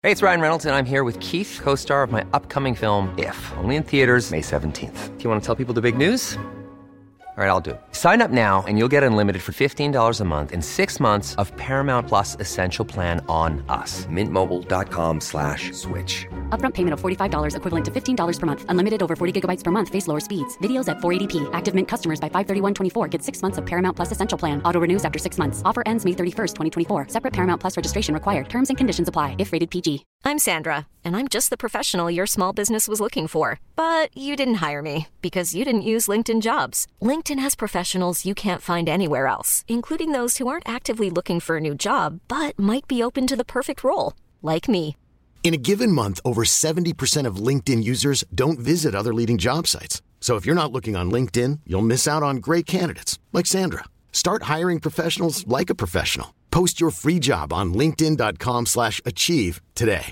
Hey, it's Ryan Reynolds, and I'm here with Keith, co-star of my upcoming film, If, only in theaters May 17th. Do you want to tell people the big news? All right, I'll do it. Sign up now and you'll get unlimited for $15 a month and 6 months of Paramount Plus Essential Plan on us. MintMobile.com/switch. Upfront payment of $45 equivalent to $15 per month. Unlimited over 40 gigabytes per month. Face lower speeds. Videos at 480p. Active Mint customers by 531.24 get 6 months of Paramount Plus Essential Plan. Auto renews after 6 months. Offer ends May 31st, 2024. Separate Paramount Plus registration required. Terms and conditions apply if rated PG. I'm Sandra, and I'm just the professional your small business was looking for. But you didn't hire me because you didn't use LinkedIn Jobs. LinkedIn has professionals you can't find anywhere else, including those who aren't actively looking for a new job, but might be open to the perfect role, like me. In a given month, over 70% of LinkedIn users don't visit other leading job sites. So if you're not looking on LinkedIn, you'll miss out on great candidates like Sandra. Start hiring professionals like a professional. Post your free job on linkedin.com/achieve today.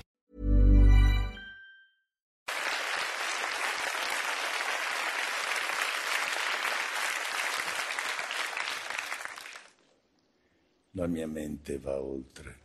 La mia mente va oltre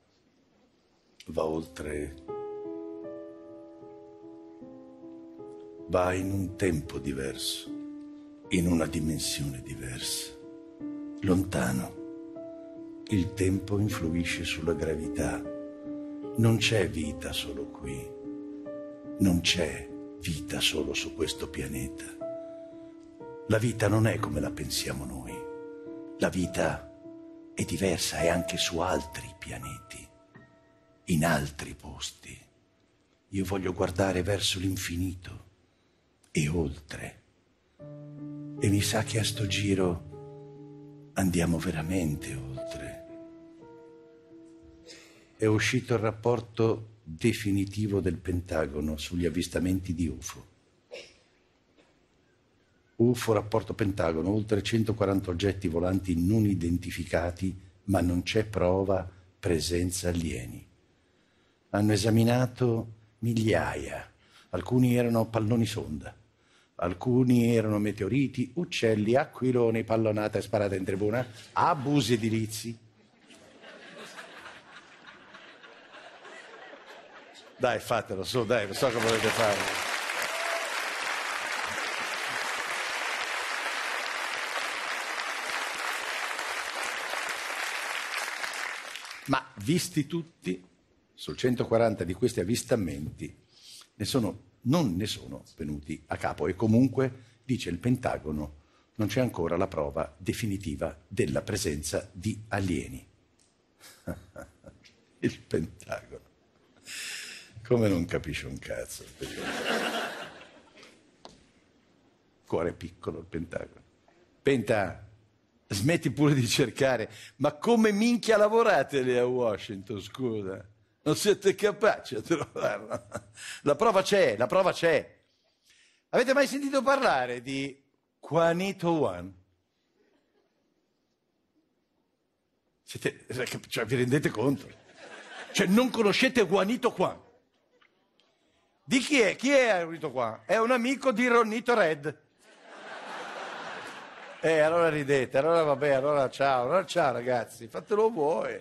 va in un tempo diverso, in una dimensione diversa, lontano. Il tempo influisce sulla gravità. Non c'è vita solo qui, non c'è vita solo su questo pianeta. La vita non è come la pensiamo noi. La vita è diversa, è anche su altri pianeti, in altri posti. Io voglio guardare verso l'infinito e oltre. E mi sa che a sto giro andiamo veramente oltre. È uscito il rapporto definitivo del Pentagono sugli avvistamenti di UFO. UFO, rapporto Pentagono, oltre 140 oggetti volanti non identificati, ma non c'è prova presenza alieni. Hanno esaminato migliaia, alcuni erano palloni sonda, alcuni erano meteoriti, uccelli, aquiloni, pallonate sparate in tribuna, abusi edilizi. Dai, fatelo su, dai, lo so come volete fare. Ma visti tutti, sul 140 di questi avvistamenti non ne sono venuti a capo e comunque, dice il Pentagono, non c'è ancora la prova definitiva della presenza di alieni. Il Pentagono. Come non capisce un cazzo. Cuore piccolo il Pentagono. Penta, smetti pure di cercare. Ma come minchia lavorate lì a Washington, scusa? Non siete capaci a trovarla? La prova c'è. Avete mai sentito parlare di Juanito One? Cioè, vi rendete conto? Cioè, non conoscete Juanito One? Di chi è? Chi è Juanito One? È un amico di Ronito Red. Allora ridete, allora vabbè, allora ciao ragazzi, fatelo voi.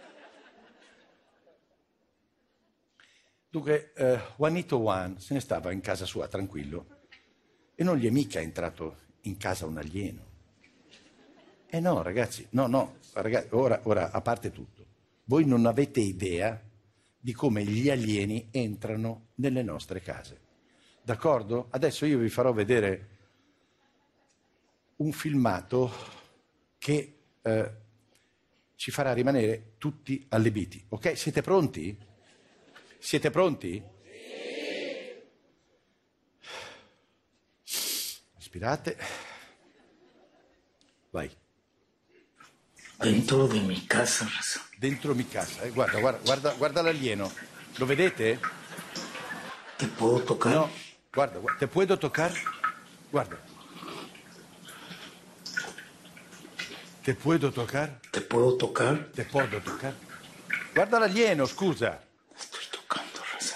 Dunque, Juanito One se ne stava in casa sua tranquillo e non gli è mica entrato in casa un alieno. No, ragazzi, ora, a parte tutto, voi non avete idea di come gli alieni entrano nelle nostre case, d'accordo? Adesso io vi farò vedere un filmato che ci farà rimanere tutti allibiti, ok? Siete pronti? Siete pronti? Sì. Respirate. Vai. Dentro di mi casa, raza. Dentro mi casa, guarda l'alieno. Lo vedete? ¿Te puedo tocar? No, guarda, ¿te puedo tocar? Guarda. ¿Te puedo tocar? ¿Te puedo tocar? ¿Te puedo tocar? Guarda l'alieno, scusa. Estoy tocando, raza.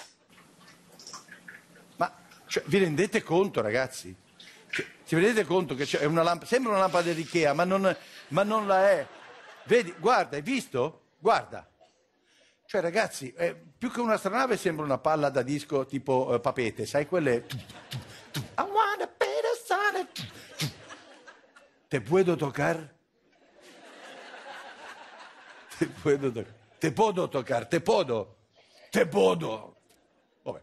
Ma cioè, vi rendete conto, ragazzi? Ti rendete conto che c'è una lampada? Sembra una lampada di Ikea, ma non la è. Vedi, guarda, hai visto? Guarda. Cioè, ragazzi, più che un'astronave sembra una palla da disco tipo Papete, sai quelle... I wanna be the sun. Te puedo tocar? Te puedo tocar? Te puedo tocar? Te puedo? Te puedo? Vabbè.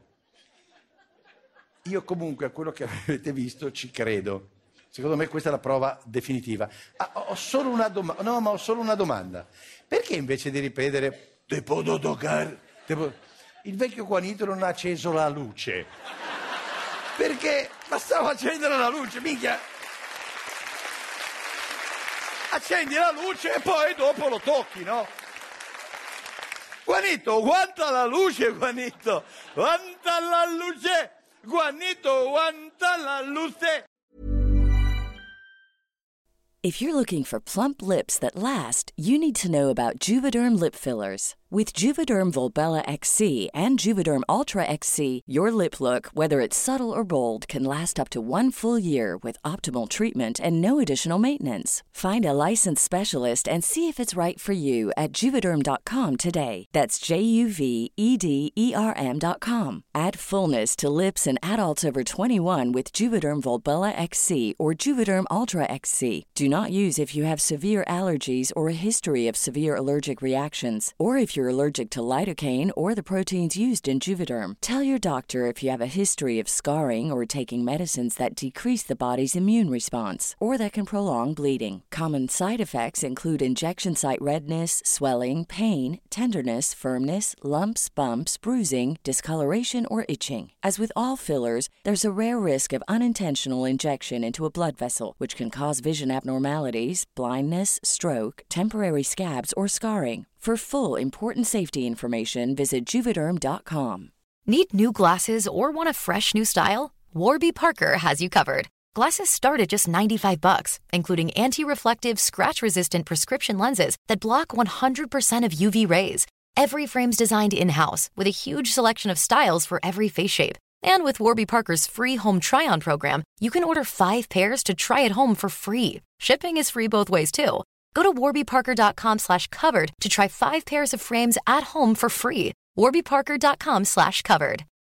Io comunque a quello che avete visto ci credo. Secondo me questa è la prova definitiva. Ho solo una domanda. No, ma ho solo una domanda. Perché invece di ripetere te puedo tocar? Il vecchio Juanito non ha acceso la luce? Perché bastava accendere la luce, minchia. Accendi la luce e poi dopo lo tocchi, no? Juanito, guanta la luce, Juanito. Guanta la luce. Juanito, guanta la luce. If you're looking for plump lips that last, you need to know about Juvederm lip fillers. With Juvederm Volbella XC and Juvederm Ultra XC, your lip look, whether it's subtle or bold, can last up to 1 full year with optimal treatment and no additional maintenance. Find a licensed specialist and see if it's right for you at Juvederm.com today. That's JUVEDERM.com. Add fullness to lips in adults over 21 with Juvederm Volbella XC or Juvederm Ultra XC. Do not use if you have severe allergies or a history of severe allergic reactions, or if you're allergic to lidocaine or the proteins used in Juvederm. Tell your doctor if you have a history of scarring or taking medicines that decrease the body's immune response or that can prolong bleeding. Common side effects include injection site redness, swelling, pain, tenderness, firmness, lumps, bumps, bruising, discoloration, or itching. As with all fillers, there's a rare risk of unintentional injection into a blood vessel, which can cause vision abnormalities, blindness, stroke, temporary scabs, or scarring. For full important safety information, visit Juvederm.com. Need new glasses or want a fresh new style? Warby Parker has you covered. Glasses start at just $95, including anti-reflective, scratch-resistant prescription lenses that block 100% of UV rays. Every frame's designed in-house with a huge selection of styles for every face shape. And with Warby Parker's free home try-on program, you can order 5 pairs to try at home for free. Shipping is free both ways, too. Go to warbyparker.com/covered to try 5 pairs of frames at home for free. warbyparker.com/covered.